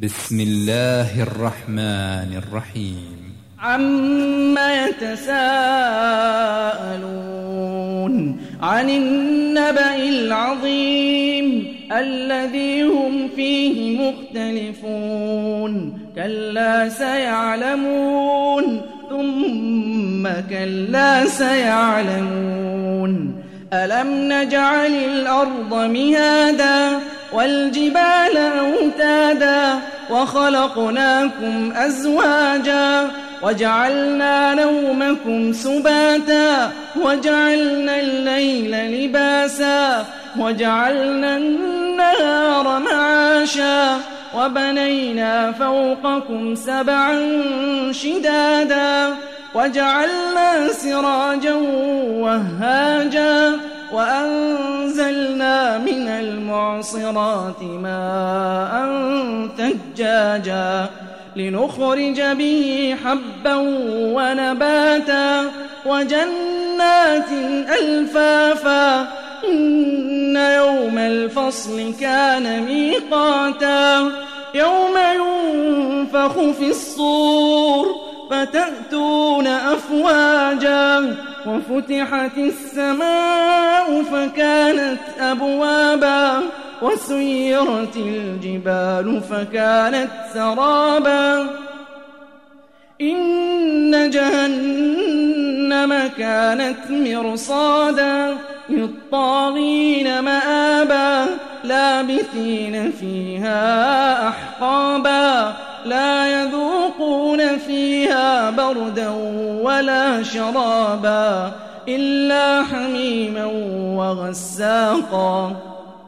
بسم الله الرحمن الرحيم عما يتساءلون عن النبأ العظيم الذي هم فيه مختلفون كلا سيعلمون ثم كلا سيعلمون ألم نجعل الأرض مهادا والجبال أوتادا وخلقناكم أزواجا وجعلنا نومكم سباتا وجعلنا الليل لباسا وجعلنا النهار معاشا وبنينا فوقكم سبعا شدادا وجعلنا سراجا وهاجا وأنزلنا من المعصرات ماء ثجاجا لنخرج به حبا ونباتا وجنات ألفافا إن يوم الفصل كان ميقاتا يوم ينفخ في الصور فتأتون أفواجا وفتحت السماء فكانت أبوابا وسيرت الجبال فكانت سرابا إن جهنم كانت مرصادا للطاغين مآبا لابثين فيها أحقابا لا يذوقون فيها بردا ولا شرابا إلا حميما وغساقا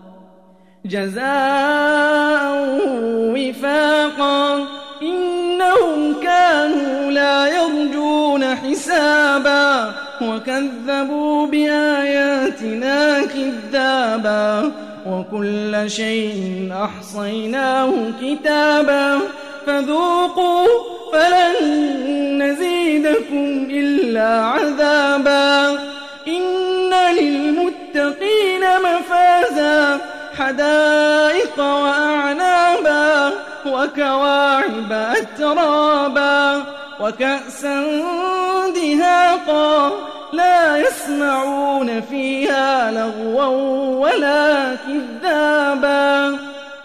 جزاء وفاقا إنهم كانوا لا يرجون حسابا وكذبوا بآياتنا كذابا وكل شيء أحصيناه كتابا فذوقوا فلن نزيدكم إلا عذابا إن للمتقين مفازا حدائق وأعنابا وكواعب أترابا وكأسا دهاقا لا يسمعون فيها لغوا ولا كذابا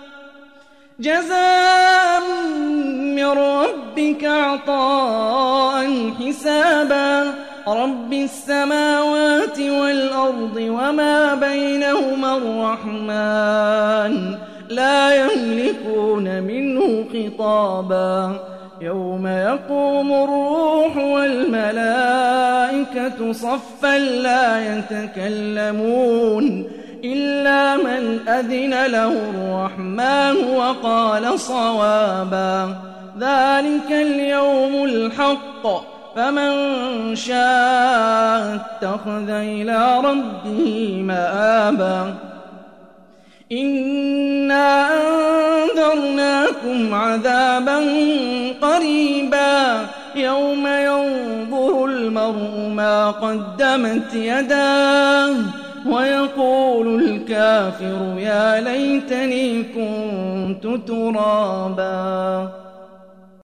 جزاء من ربك عطاء حسابا رب السماوات والأرض وما بينهما الرحمن لا يملكون منه خطابا يوم يقوم الروح والملائكة صفا لا يتكلمون إلا من أذن له الرحمن وقال صوابا ذلك اليوم الحق فمن شاء اتخذ إلى ربه مآبا إنا أنذرناكم عذابا قريبا يوم ينظر المرء ما قدمت يداه ويقول الكافر يا ليتني كنت ترابا